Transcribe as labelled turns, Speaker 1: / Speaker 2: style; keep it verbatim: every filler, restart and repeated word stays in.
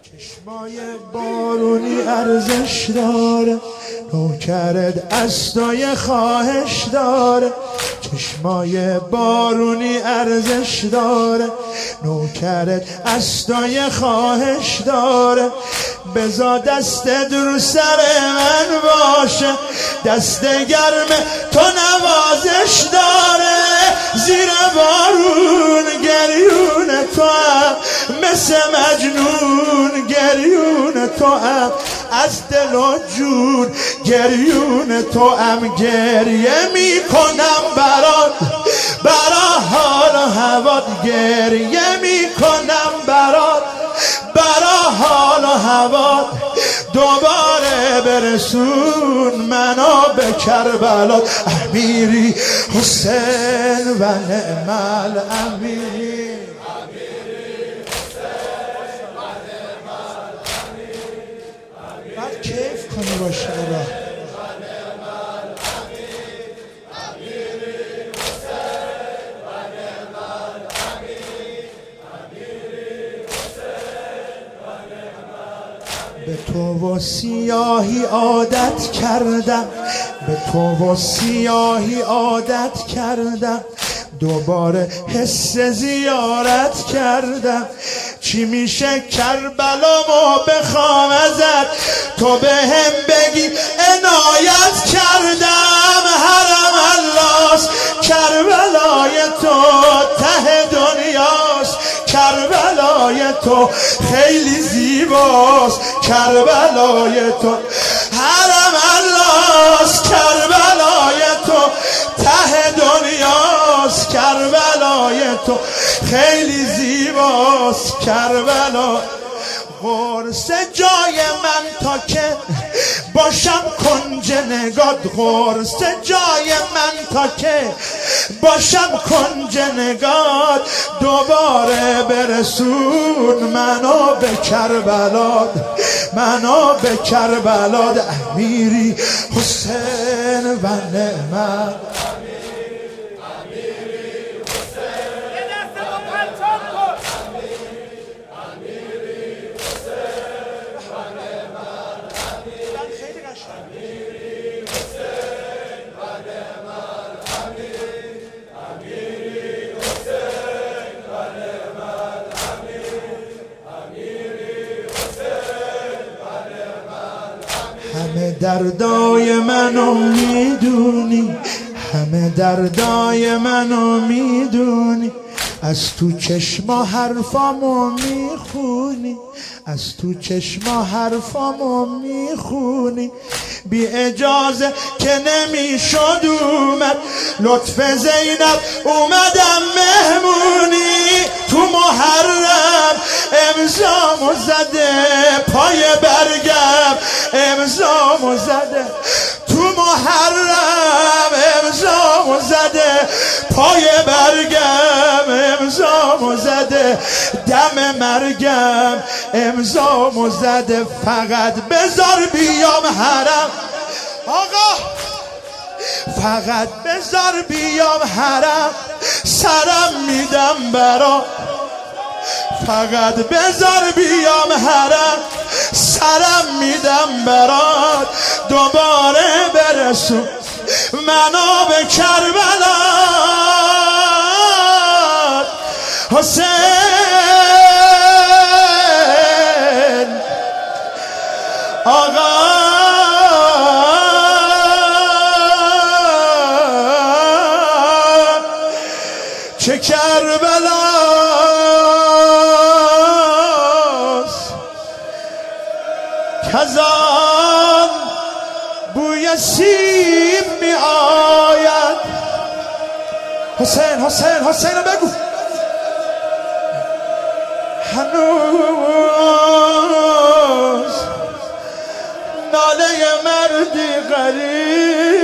Speaker 1: چشمای بارونی ارزش داره، نوکرت اسدای خواهش داره. چشمای بارونی ارزش داره، نوکرت اسدای خواهش داره. بزا دست در سر من باشه، دست گرم تو نوازش داره. زیر بارون گریون تو هم مثل مجنون، گریون تو هم از دل و جون، گریون تو هم گریه میکنم برات، برا حال و هوات گریه میکنم برات، برا حال و هوات. دوباره برسون منو به کربلا، امیری حسین و نعم الامیری. بعد کیف کنی باشه را به تو و سیاهی عادت کردم، به تو و سیاهی عادت کردم. دوباره حس زیارت کردم. چی میشه کربلامو بخوام ازت، تو به هم بگی عنایت کردم. حرم الله کربلای تو ته دنیاست، کربلای تو خیلی زیباست، کربلای تو. حرم الله کربلای تو ته دنیاست، کربلای تو خیلی زیباست، کربلا. قرص جای من تا که باشم کنج نگات، قرص جای من تا که باشم کنج نگات. دوباره برسون منو به کربلات، منو به کربلات، امیری حسین و نعمت. همه دردای منو میدونی، همه دردای منو میدونی. از تو چشما حرفامو میخونی، از تو چشما حرفامو میخونی. بی اجازه که نمیشد اومد، لطف زینب اومدم مهمونی. تو محرم امضامو زده پای برگم، امضامو زده تو محرم، امضامو زده پای برگم، امضامو زده دم مرگم، امضامو زده. فقط بذار بیام حرم آقا، فقط بذار بیام حرم، سرم میدم برا. فقط بذار بیام حرم، سرم میدم برات. دوباره برسون منو به کربلا حسین. آقا چه کربلاست، کزان بوی سیب می آید. حسین حسین حسین بگو. هنوز ناله مردی غریب